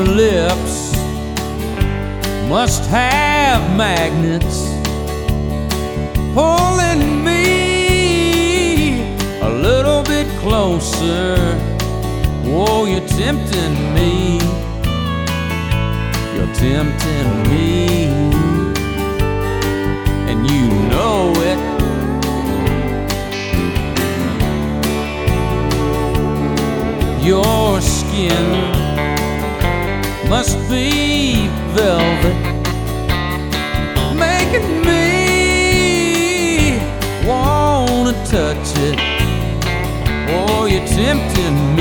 lips must have magnets pulling me a little bit closer. Oh, you're tempting me. You're tempting me, and you know it. Your skin must be velvet, making me wanna touch it. Oh, you're tempting